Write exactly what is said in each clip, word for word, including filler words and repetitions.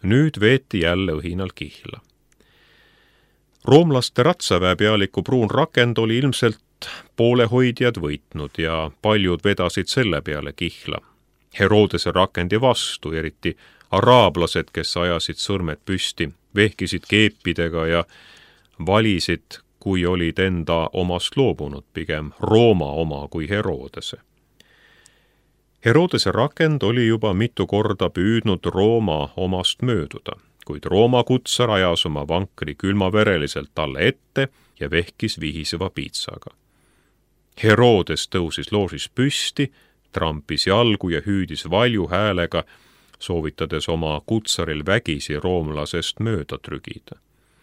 Nüüd veeti jälle õhinal kihla. Roomlaste ratsaväe pealiku pruun rakend oli ilmselt poolehoidjad võitnud ja paljud vedasid selle peale kihla. Herodese rakendi vastu, eriti araablased, kes ajasid sõrmed püsti, vehkisid keepidega ja valisid, kui olid enda omast loobunud, pigem Rooma oma kui Herodese. Herodese rakend oli juba mitu korda püüdnud Rooma omast mööduda, kuid Rooma kutsar ajas oma vankri külmavereliselt talle ette ja vehkis vihiseva piitsaga. Herodes tõusis loožis püsti, trampis jalgu ja hüüdis valju häälega, soovitades oma kutsaril vägisi roomlasest mööda trügida.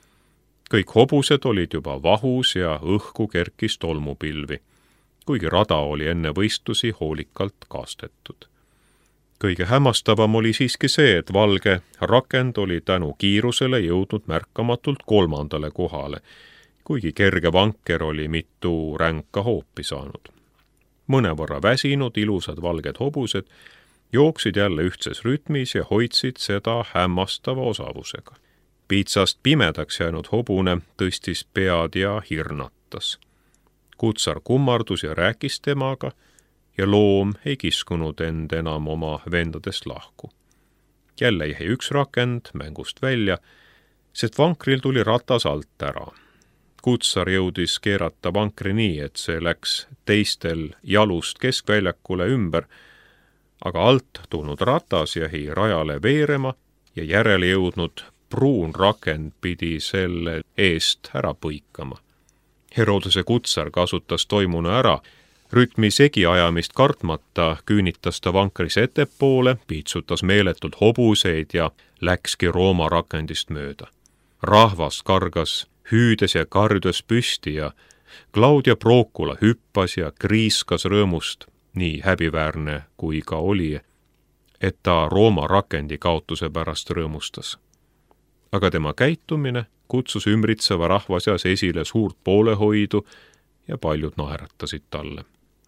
Kõik hobused olid juba vahus ja õhku kerkis tolmupilvi, kuigi rada oli enne võistlusi hoolikalt kaastetud. Kõige hämmastavam oli siiski see, et valge rakend oli tänu kiirusele jõudnud märkamatult kolmandale kohale, kuigi kerge vanker oli mitu ränka hoopi saanud. Mõnevõrra väsinud ilusad valged hobused jooksid jälle ühtses rütmis ja hoidsid seda hämmastava osavusega. Piitsast pimedaks jäänud hobune tõstis pead ja hirnatas. Kutsar kummardus ja rääkis temaga ja loom ei kiskunud end enam oma vendadest lahku. Jälle jäi üks rakend mängust välja, sest vankril tuli ratas alt ära. Kutsar jõudis keerata vankri nii, et see läks teistel jalust keskväljakule ümber, aga alt tulnud ratas jäi rajale veerema ja järele jõudnud pruun rakend pidi selle eest ära põikama. Herodese kutsar kasutas toimunu ära, rütmi segiajamist kartmata küünitas ta vankris ettepoole, piitsutas meeletult hobuseid ja läkski Rooma rakendist mööda. Rahvas kargas hüüdes ja karjudes püsti ja Claudia Procula hüppas ja kriiskas rõõmust, nii häbiväärne kui ka oli, et ta Rooma rakendi kaotuse pärast rõõmustas. Aga tema käitumine kutsus ümbritseva rahva seas esile suurt poolehoidu ja paljud naeratasid talle.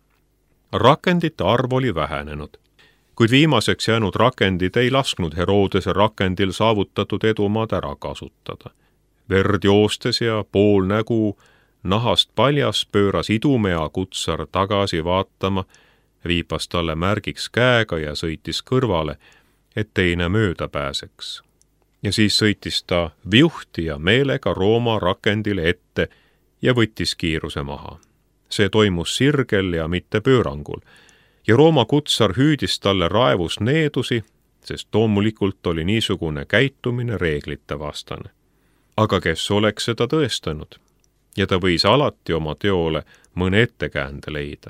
Rakendite arv oli vähenenud, kuid viimaseks jäänud rakendid ei lasknud Herodese rakendil saavutatud edumaad ära kasutada. Verd joostes ja pool nägu nahast paljas pööras idumea kutsar tagasi vaatama, viipas talle märgiks käega ja sõitis kõrvale, et teine mööda pääseks. Ja siis sõitis ta viuhti ja meelega Rooma rakendile ette ja võttis kiiruse maha. See toimus sirgel ja mitte pöörangul, ja Rooma kutsar hüüdis talle raevus needusi, sest loomulikult oli niisugune käitumine reeglite vastane. Aga kes oleks seda tõestanud, ja ta võis alati oma teole mõne ettekäände leida.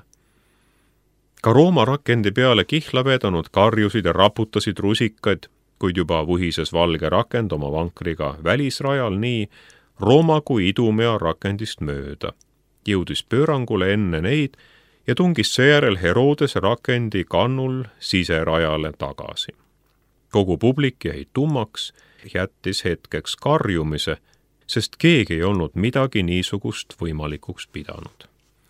Ka Rooma rakendi peale kihla vedanud karjusid ja raputasid rusikaid, kuid juba vuhises valge rakend oma vankriga välisrajal nii Rooma kui idumea rakendist mööda, jõudis pöörangule enne neid ja tungis seejärel Herodese rakendi kannul siserajale tagasi. Kogu publik jäi tummaks, jättis hetkeks karjumise, sest keegi ei olnud midagi niisugust võimalikuks pidanud.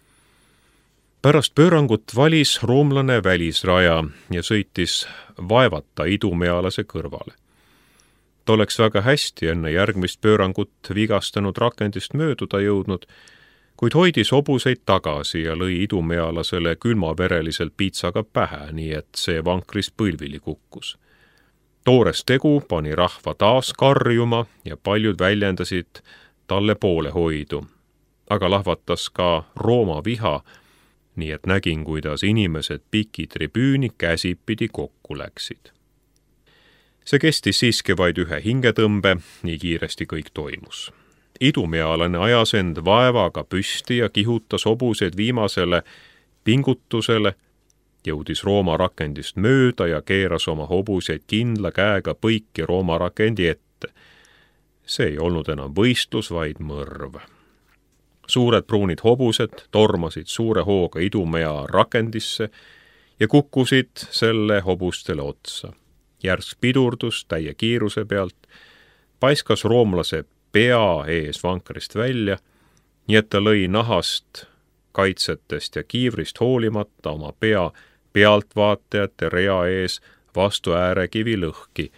Pärast pöörangut valis roomlane välisraja ja sõitis vaevata idumealase kõrvale. Ta oleks väga hästi enne järgmist pöörangut vigastanud rakendist mööduda jõudnud, kuid hoidis hobuseid tagasi ja lõi idumealasele külmavereliselt piitsaga pähe, nii et see vankris põlvili kukkus. Toores tegu pani rahva taas karjuma ja paljud väljendasid talle poolehoidu, aga lahvatas ka Rooma viha, nii et nägin, kuidas inimesed piki tribüüni käsipidi kokku läksid. See kestis siiski vaid ühe hingetõmbe, nii kiiresti kõik toimus. Idumealane ajas end vaevaga püsti ja kihutas hobuseid viimasele pingutusele, jõudis Rooma rakendist mööda ja keeras oma hobuseid kindla käega põiki Rooma rakendi ette. See ei olnud enam võistlus, vaid mõrv. Suured pruunid hobused tormasid suure hooga idumea rakendisse ja kukkusid selle hobustele otsa. Järsk pidurdus täie kiiruse pealt, paiskas roomlase pea ees vankrist välja, nii et ta lõi nahast, kaitsetest ja kiivrist hoolimata oma pea pealtvaatajate rea ees vastu äärekivi lõhki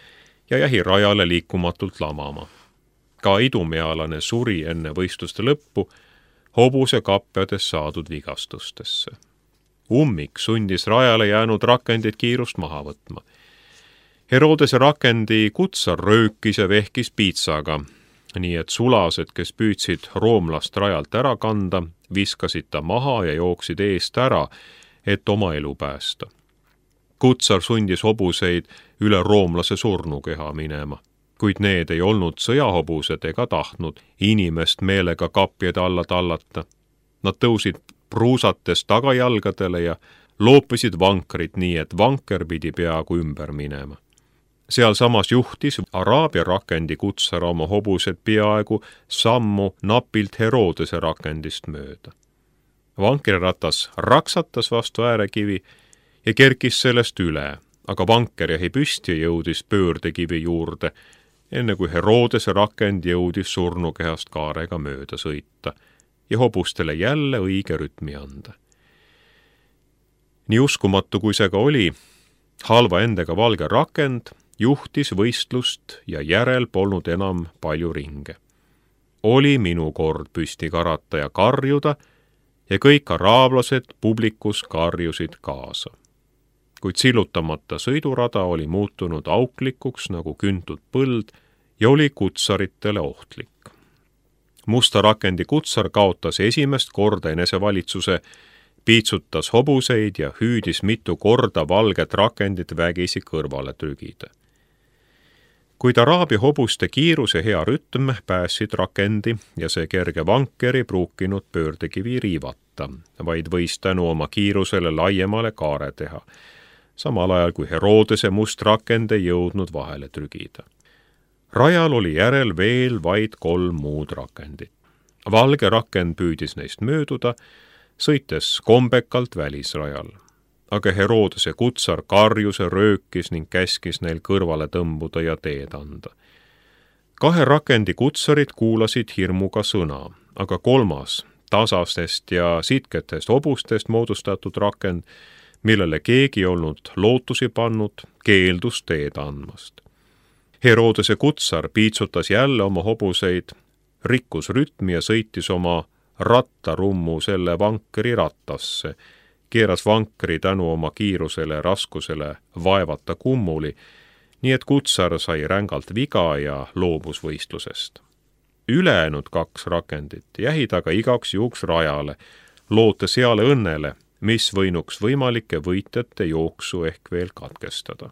ja jäi rajale liikumatult lamama. Ka idumealane suri enne võistluste lõppu hobuse kapjades saadud vigastustesse. Ummik sundis rajale jäänud rakendid kiirust maha võtma. Herodese rakendi kutsar röökis ja vehkis piitsaga, nii et sulased, kes püüdsid roomlast rajalt ära kanda, viskasid ta maha ja jooksid eest ära, et oma elu päästa. Kutsar sundis hobuseid üle roomlase surnukeha minema, kuid need ei olnud sõjahobused ega tahtnud inimest meelega kapjade alla tallata. Nad tõusid pruusates tagajalgadele ja loopisid vankrit nii, et vanker pidi peaaegu ümber minema. Seal samas juhtis Araabia rakendi kutsar oma hobused peaaegu sammu napilt Herodese rakendist mööda. Vankriratas raksatas vastu äärekivi ja kerkis sellest üle, aga vanker jäi püsti ja jõudis pöördekivi juurde, enne kui Herodese rakend jõudis surnukehast kaarega mööda sõita ja hobustele jälle õige rütmi anda. Nii uskumatu kui see ka oli, halva endega valge rakend juhtis võistlust ja järel polnud enam palju ringe. Oli minu kord püsti karata ja karjuda ja kõik araablased publikus karjusid kaasa. Kuid sillutamata sõidurada oli muutunud auklikuks nagu küntud põld ja oli kutsaritele ohtlik. Musta rakendi kutsar kaotas esimest korda enesevalitsuse, piitsutas hobuseid ja hüüdis mitu korda valget rakendit vägisi kõrvale trügida. Kuid araabia hobuste kiirus ja hea rütm päässid rakendi ja see kerge vanker ei pruukinud pöördekivi riivata, vaid võis tänu oma kiirusele laiemale kaare teha, samal ajal kui Herodese must rakend ei jõudnud vahele trügida. Rajal oli järel veel vaid kolm muud rakendit. Valge rakend püüdis neist mööduda, sõites kombekalt välisrajal. Aga Herodese kutsar karjus ja röökis ning käskis neil kõrvale tõmbuda ja teed anda. Kahe rakendi kutsarid kuulasid hirmuga sõna, aga kolmas, tasastest ja sitketest hobustest moodustatud rakend, millele keegi olnud lootusi pannud, keeldus teed andmast. Herodese kutsar piitsutas jälle oma hobuseid, rikkus rütmi ja sõitis oma rattarummu selle vankri rattasse, keeras vankri tänu oma kiirusele ja raskusele vaevata kummuli, nii et kutsar sai rängalt viga ja loobus võistlusest. Ülejäänud kaks rakendit jäid aga igaks juhuks rajale, loote seale õnnele, mis võinuks võimalike võitjate jooksu ehk veel katkestada.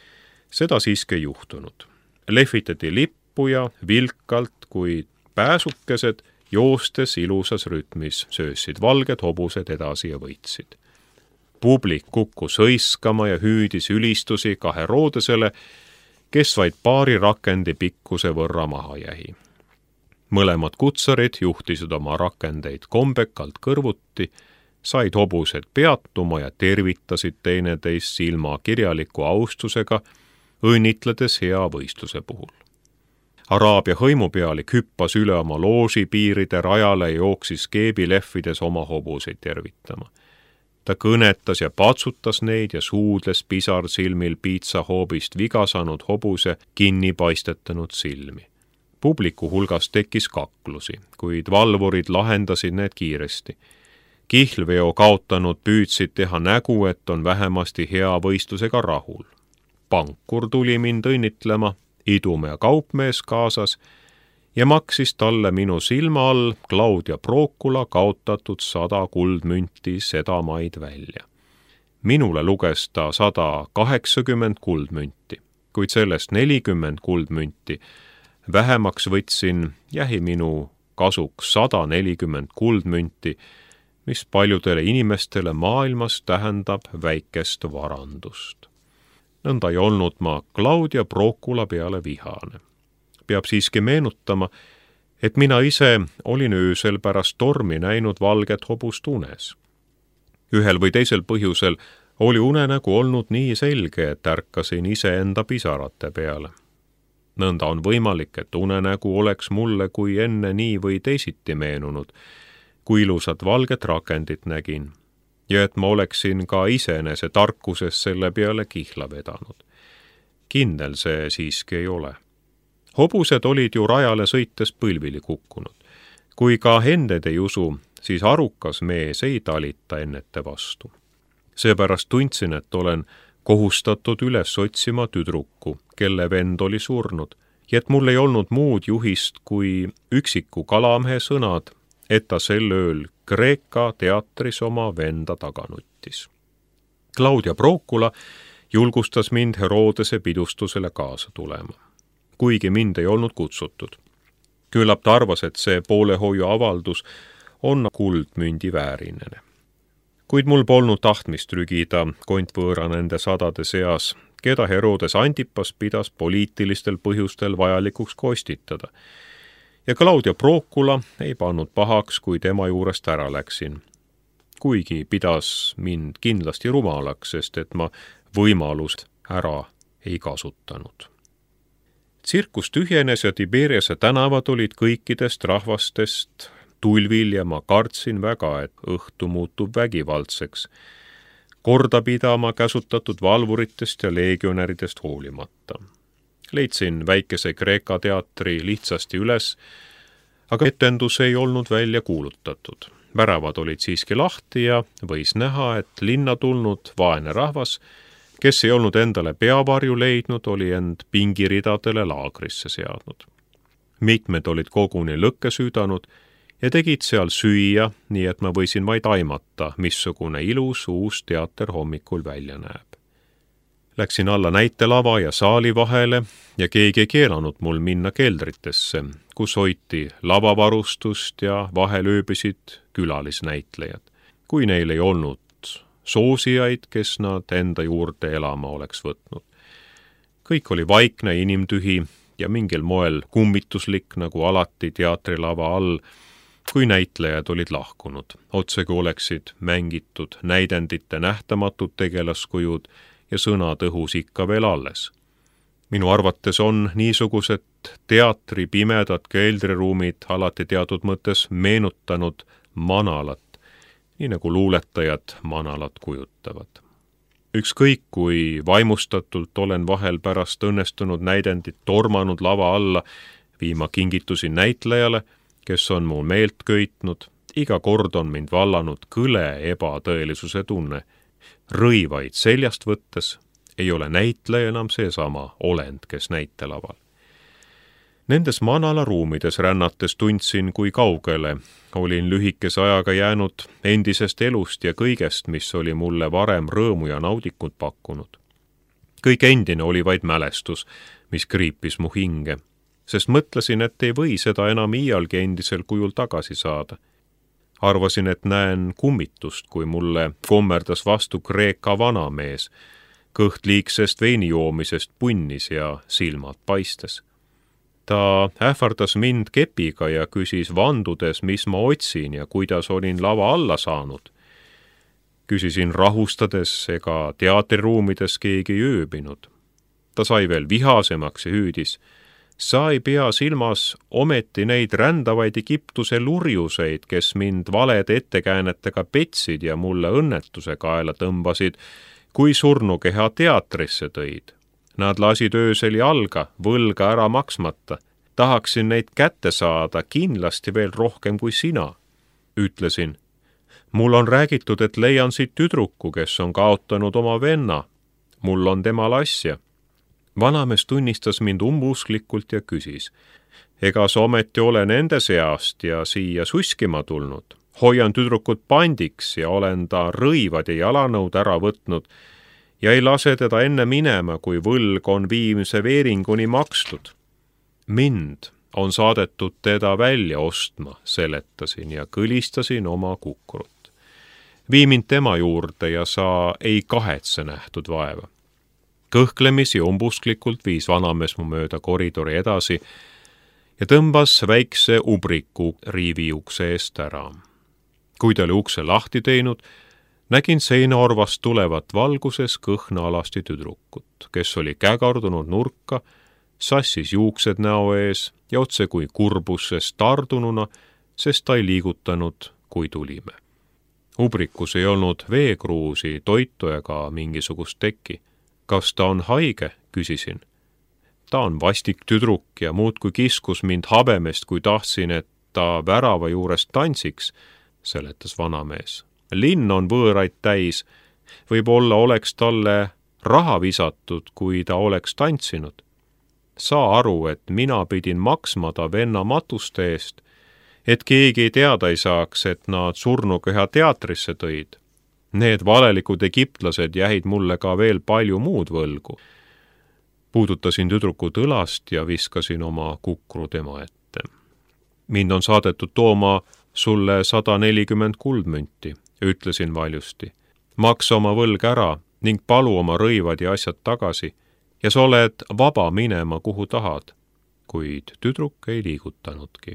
Seda siiski ei juhtunud. Lehvitati lippu ja vilkalt, kui pääsukesed joostes ilusas rütmis söösid valged hobused edasi ja võitsid. Publik kukkus hõiskama ja hüüdis ülistusi ka Herodesele, kes vaid paari rakendi pikkuse võrra maha jäi. Mõlemad kutsarid juhtisid oma rakendeid kombekalt kõrvuti, said hobused peatuma ja tervitasid teineteist silma kirjaliku austusega, õnnitledes hea võistluse puhul. Araabia hõimupealik hüppas üle oma looži piiride rajale ja jooksis keebi lehvides oma hobuseid tervitama. Ta kõnetas ja patsutas neid ja suudles pisar silmil piitsahoobist viga saanud hobuse kinni paistetanud silmi. Publiku hulgas tekkis kaklusi, kuid valvurid lahendasid need kiiresti. Kihlveo kaotanud püüdsid teha nägu, et on vähemasti hea võistlusega rahul. Pankur tuli mind õnnitlema, idume ja kaupmees kaasas ja maksis talle minu silma all Claudia Procula kaotatud sada kuldmünti sedamaid välja. Minule luges ta sada kaheksakümmend kuldmünti, kuid sellest nelikümmend kuldmünti vähemaks võtsin jäi minu kasuks sada nelikümmend kuldmünti, mis paljudele inimestele maailmas tähendab väikest varandust. Nõnda ei olnud ma Claudia Procula peale vihane. Peab siiski meenutama, et mina ise olin öösel pärast tormi näinud valget hobust unes. Ühel või teisel põhjusel oli unenägu olnud nii selge, et ärkasin iseenda pisarate peale. Nõnda on võimalik, et unenägu oleks mulle kui enne nii või teisiti meenunud, kui ilusat valget rakendit nägin, ja et ma oleksin ka iseenese tarkuses selle peale kihla vedanud. kindel see siiski ei ole. Hobused olid ju rajale sõites põlvili kukkunud. Kui ka Hended ei usu, siis arukas mees ei talita ennete vastu. Seepärast tundsin, et olen kohustatud üles otsima tüdruku, kelle vend oli surnud, ja et mul ei olnud muud juhist kui üksiku kalamehe sõnad, et ta sel ööl Kreeka teatris oma venda taga nuttis. Claudia Procula julgustas mind Herodese pidustusele kaasa tulema, kuigi mind ei olnud kutsutud. Küllap ta arvas, et see poolehoiu avaldus on kuldmündi väärinene. Kuid mul polnud tahtmist rügida kontvõõra nende sadade seas, keda Herodes Antipas pidas poliitilistel põhjustel vajalikuks kostitada. Ja Claudia Procula ei pannud pahaks, kui tema juurest ära läksin, kuigi pidas mind kindlasti rumalaks, sest et ma võimalust ära ei kasutanud. Tsirkus tühjenes ja Tiberiase tänavad olid kõikidest rahvastest tulvil ja ma kartsin väga, et õhtu muutub vägivaldseks, korda pidama käsutatud valvuritest ja legionäridest hoolimata. Leidsin väikese Kreeka teatri lihtsasti üles, aga etendus ei olnud välja kuulutatud. Väravad olid siiski lahti ja võis näha, et linna tulnud vaene rahvas, kes ei olnud endale peavarju leidnud, oli end pingiridadele laagrisse seadnud. Mitmed olid koguni lõkke süüdanud ja tegid seal süüa, nii et ma võisin vaid aimata, missugune ilus uus teater hommikul välja näeb. Läksin alla näitelava ja saali vahele ja keegi ei keelanud mul minna keldritesse, kus hoiti lavavarustust ja vahel ööbisid külalisnäitlejad, kui neil ei olnud soosijaid, kes nad enda juurde elama oleks võtnud. Kõik oli vaikne inimtühi ja mingil moel kummituslik, nagu alati teatrilava all, kui näitlejad olid lahkunud, otsegi oleksid mängitud näidendite nähtamatud tegelaskujud ja sõnad õhus ikka veel alles. Minu arvates on niisugused teatri pimedad keldriruumid alati teatud mõttes meenutanud manalat, nii nagu luuletajad manalat kujutavad. Ükskõik kui vaimustatult olen vahel pärast õnnestunud näidendit tormanud lava alla viima kingitusi näitlejale, kes on mu meelt köitnud, iga kord on mind vallanud kõle ebatõelisuse tunne. Rõivaid seljast võttes ei ole näitleja enam seesama olend, kes näitelaval. Nendes manala ruumides rännates tundsin, kui kaugele olin lühikese ajaga jäänud endisest elust ja kõigest, mis oli mulle varem rõõmu ja naudikut pakkunud. Kõik endine oli vaid mälestus, mis kriipis mu hinge, sest mõtlesin, et ei või seda enam iialgi endisel kujul tagasi saada. Arvasin, et näen kummitust, kui mulle kommerdas vastu Kreeka vanamees, kõht liigsest veinijoomisest punnis ja silmad paistes. Ta ähvardas mind kepiga ja küsis vandudes, mis ma otsin ja kuidas olin lava alla saanud. Küsisin rahustades, ega teatriruumides keegi ei ööbinud. Ta sai veel vihasemaks ja hüüdis: sa ei pea silmas ometi neid rändavaid Egiptuse lurjuseid, kes mind valede ettekäänetega petsid ja mulle õnnetuse kaela tõmbasid, kui surnukeha teatrisse tõid. Nad lasid öösel jalga, võlga ära maksmata. Tahaksin neid kätte saada kindlasti veel rohkem kui sina, ütlesin. Mul on räägitud, et leian siit tüdruku, kes on kaotanud oma venna. Mul on temal asja. Vanamees tunnistas mind umbusklikult ja küsis: ega sa ometi ole nende seast ja siia suskima tulnud? Hoian tüdrukut pandiks ja olen ta rõivad ja jalanõud ära võtnud ja ei lase teda enne minema, kui võlg on viimse veeringuni makstud. Mind on saadetud teda välja ostma, seletasin ja kõlistasin oma kukkurut. Vii mind tema juurde ja sa ei kahetse nähtud vaeva. Kõhklemisi umbusklikult viis vanamees mu mööda koridori edasi ja tõmbas väikse ubriku riivi ukse eest ära. Kui ta oli ukse lahti teinud, nägin seinaorvast tulevat valguses kõhna alasti tüdrukut, kes oli kägardunud nurka, sassis juuksed näo ees ja otse kui kurbusest tardununa, sest ta ei liigutanud, kui tulime. Ubrikus ei olnud veekruusi, toitu ega mingisugust teki. Kas ta on haige, küsisin. Ta on vastik tüdruk ja muudkui kiskus mind habemest, kui tahtsin, et ta värava juures tantsiks, seletas vanamees. Linn on võõraid täis, võib-olla oleks talle raha visatud, kui ta oleks tantsinud. Saa aru, et mina pidin maksma ta venna matuste eest, et keegi ei teada ei saaks, et nad surnukeha teatrisse tõid. Need valelikud egiptlased jäid mulle ka veel palju muud võlgu. Puudutasin tüdruku õlast ja viskasin oma kukru tema ette. Mind on saadetud tooma sulle sada nelikümmend kuldmünti, ütlesin valjusti. Maksa oma võlg ära ning palu oma rõivad ja asjad tagasi ja sa oled vaba minema, kuhu tahad, kuid tüdruk ei liigutanudki.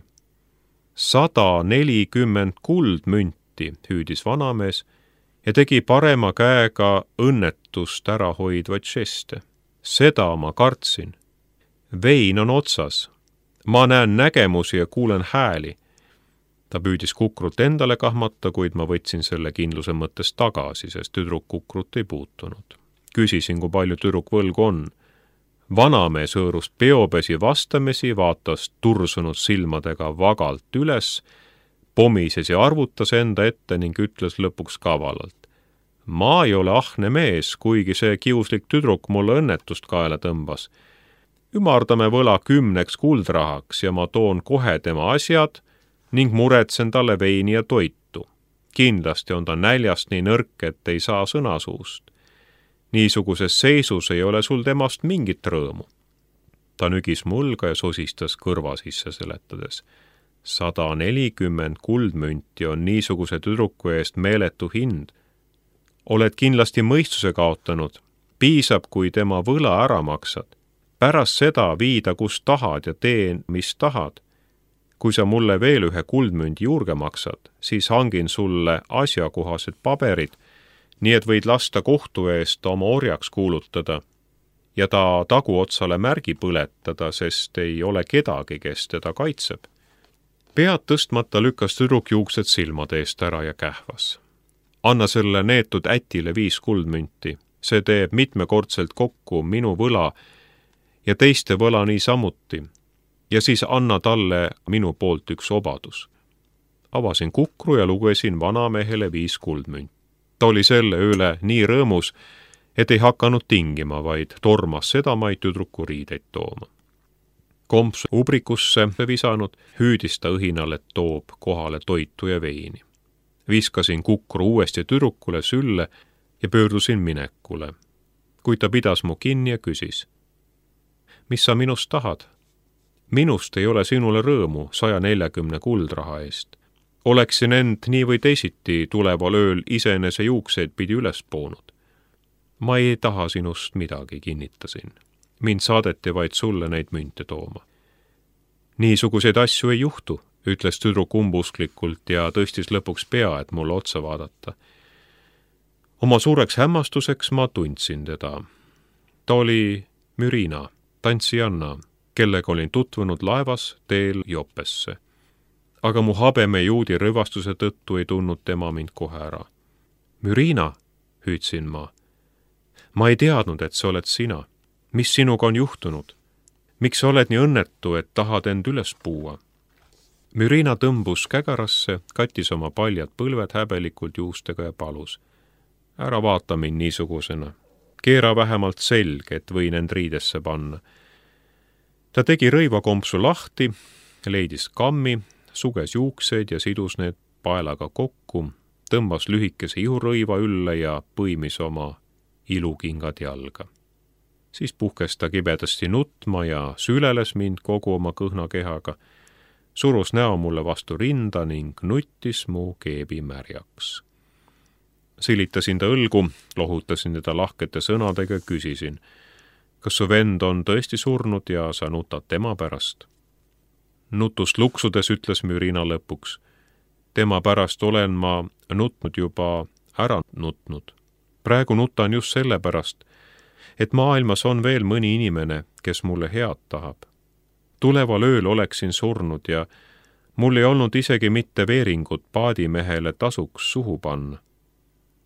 Sada nelikümmend kuldmünti, hüüdis vanamees ja tegi parema käega õnnetust ära hoidvaid žeste. Seda ma kartsin. Vein on otsas. Ma näen nägemusi ja kuulen hääli. Ta püüdis kukrut endale kahmata, kuid ma võtsin selle kindluse mõttes tagasi, sest tüdruk kukrut ei puutunud. Küsisin, kui palju tüdruk võlgu on. Vanamees hõõrus peopesi vastamisi, vaatas tursunud silmadega vagalt üles, pomises ja arvutas enda ette ning ütles lõpuks kavalalt. Ma ei ole ahne mees, kuigi see kiuslik tüdruk mulle õnnetust kaela tõmbas. Ümardame võla kümneks kuldrahaks ja ma toon kohe tema asjad ning muretsen talle veini ja toitu. Kindlasti on ta näljast nii nõrk, et ei saa sõna suust. Niisuguses seisus ei ole sul temast mingit rõõmu. Ta nügis mulga ja sosistas kõrva sisse seletades. Sada nelikümmend kuldmünti on niisuguse tüdruku eest meeletu hind. Oled kindlasti mõistuse kaotanud, piisab, kui tema võla ära maksad. Pärast seda viida, kus tahad ja tee, mis tahad. Kui sa mulle veel ühe kuldmündi juurde maksad, siis hangin sulle asjakohased paberid, nii et võid lasta kohtu eest oma orjaks kuulutada ja ta taguotsale märgi põletada, sest ei ole kedagi, kes teda kaitseb. Pead tõstmata lükkas tüdruk juuksed silmade eest ära ja kähvas. Anna selle neetud ätile viis kuldmünti. See teeb mitmekordselt kokku minu võla ja teiste võla nii samuti. Ja siis anna talle minu poolt üks obadus. Avasin kukru ja lugesin vanamehele viis kuldmünti. Ta oli selle üle nii rõõmus, et ei hakanud tingima, vaid tormas sedamaid tüdruku riideid tooma. Komps ubrikusse visanud, hüüdis ta õhinal, et toob kohale toitu ja veini. Viskasin kukru uuesti tüdrukule sülle ja pöördusin minekule. Kuid ta pidas mu kinni ja küsis. Mis sa minust tahad? Minust ei ole sinule rõõmu saja neljakümne kuldraha eest. Oleksin end nii või teisiti tuleval ööl iseenese juukseid pidi üles poonud. Ma ei taha sinust midagi, kinnitasin. Mind saadeti vaid sulle neid münte tooma. Niisuguseid asju ei juhtu, ütles tüdruk umbusklikult ja tõstis lõpuks pea, et mulle otsa vaadata. Oma suureks hämmastuseks ma tundsin teda. Ta oli Mürina, tantsijanna, kellega olin tutvunud laevas teel Jopesse. Aga mu habeme juudi rõivastuse tõttu ei tundnud tema mind kohe ära. Mürina, hüüdsin ma. Ma ei teadnud, et sa oled sina. Mis sinuga on juhtunud? Miks sa oled nii õnnetu, et tahad end üles puua? Mürina tõmbus kägarasse, kattis oma paljad põlved häbelikult juustega ja palus. Ära vaata mind niisugusena. Keera vähemalt selg, et võin end riidesse panna. Ta tegi rõivakompsu lahti, leidis kammi, suges juukseid ja sidus need paelaga kokku, tõmbas lühikese ihurõiva ülle ja põimis oma ilukingad jalga. Siis puhkes ta kibedasti nutma ja süleles mind kogu oma kõhna kehaga, surus näo mulle vastu rinda ning nuttis mu keebi märjaks. Silitasin ta õlgu, lohutasin teda lahkete sõnadega ja küsisin, kas su vend on tõesti surnud ja sa nutad tema pärast? Nutust luksudes ütles Mürina lõpuks. Tema pärast olen ma nutnud juba ära nutnud. Praegu nutan just selle pärast, et maailmas on veel mõni inimene, kes mulle head tahab. Tuleval ööl oleksin surnud ja mul ei olnud isegi mitte veeringut paadimehele tasuks suhu panna.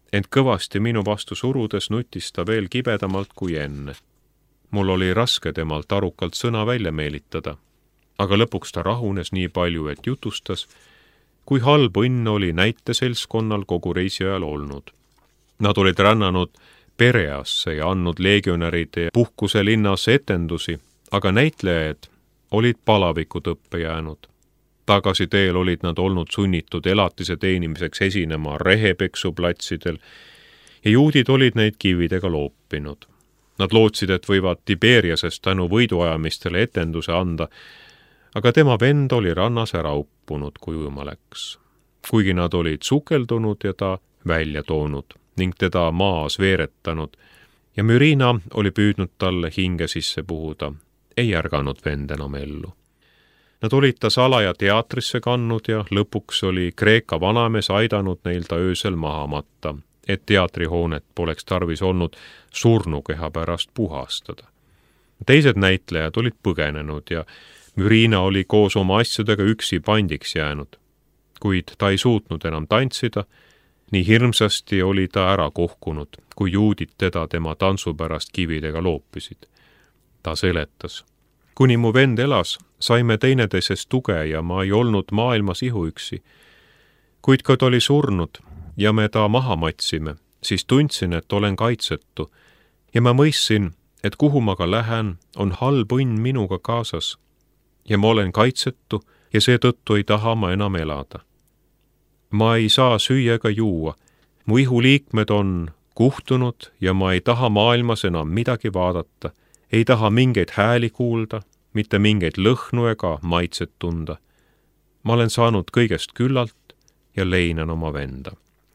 ent kõvasti minu vastu surudes nutis ta veel kibedamalt kui enne. Mul oli raske temalt arukalt sõna välja meelitada, aga lõpuks ta rahunes nii palju, et jutustas, kui halb õnn oli näiteselskonnal kogu reisi ajal olnud. Nad olid rännanud Pereasse ja andnud legionäride puhkuse linnas etendusi, aga näitlejad olid palavikud õppe jäänud. Tagasi teel olid nad olnud sunnitud elatise teenimiseks esinema rehepeksuplatsidel ja juudid olid neid kividega loopinud. Nad lootsid, et võivad Tiberiasest tänu võiduajamistele etenduse anda, aga tema vend oli rannas ära uppunud, kui ujuma läks. Kuigi nad olid sukeldunud ja ta välja toonud ning teda maas veeretanud ja Mürina oli püüdnud talle hinge sisse puhuda, ei ärganud vend enam ellu. Nad olid ta salaja teatrisse kannud ja lõpuks oli Kreeka vanamees aidanud neil ta öösel maha matta, et teatrihoonet poleks tarvis olnud surnukeha pärast puhastada. Teised näitlejad olid põgenenud ja Mürina oli koos oma asjadega üksi pandiks jäänud, kuid ta ei suutnud enam tantsida, nii hirmsasti oli ta ära kohkunud, kui juudid teda tema tantsu pärast kividega loopisid. Ta seletas. Kuni mu vend elas, saime teineteisest tuge ja ma ei olnud maailmas ihuüksi. Kuid kui ta oli surnud ja me ta maha matsime, siis tundsin, et olen kaitsetu ja ma mõistsin, et kuhu ma ka lähen, on halb õnn minuga kaasas ja ma olen kaitsetu ja seetõttu ei taha ma enam elada. Ma ei saa süüa ega juua, mu ihuliikmed on kuhtunud ja ma ei taha maailmas enam midagi vaadata, ei taha mingeid hääli kuulda, mitte mingeid lõhnu ega maitset tunda. Ma olen saanud kõigest küllalt ja leinan oma venda.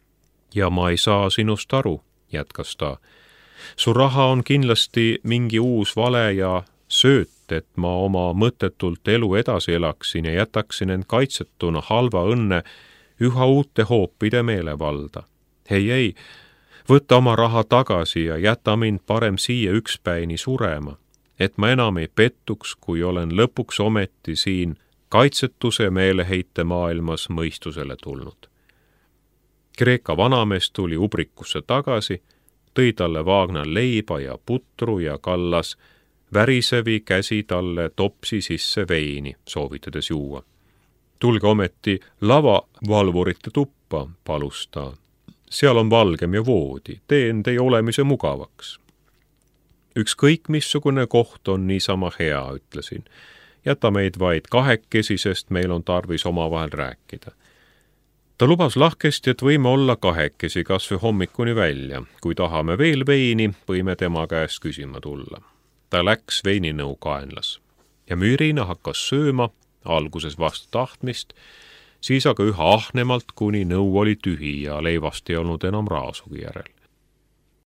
Ja ma ei saa sinust aru, jätkas ta. Su raha on kindlasti mingi uus vale ja sööt, et ma oma mõttetult elu edasi elaksin ja jätaksin end kaitsetuna halva õnne üha uute hoopide meelevalda. Hei, ei, võta oma raha tagasi ja jäta mind parem siia ükspäini surema, et ma enam ei pettuks, kui olen lõpuks ometi siin kaitsetuse meeleheite maailmas mõistusele tulnud. Kreeka vanamees tuli ubrikusse tagasi, tõi talle vaagna leiba ja putru ja kallas värisevi käsi talle topsi sisse veini, soovitades juua. Tulge ometi lavavalvurite tuppa, palus ta. Seal on valgem ja voodi, teen teie olemise mugavaks. Ükskõik missugune koht on niisama hea, ütlesin. Jäta meid vaid kahekesi, sest meil on tarvis omavahel rääkida. Ta lubas lahkesti, et võime olla kahekesi kas või hommikuni välja. Kui tahame veel veini, võime tema käest küsima tulla. Ta läks veininõu kaenlas ja Mürina hakkas sööma, alguses vastu tahtmist, siis aga üha ahnemalt, kuni nõu oli tühi ja leivast ei olnud enam raasugi järel.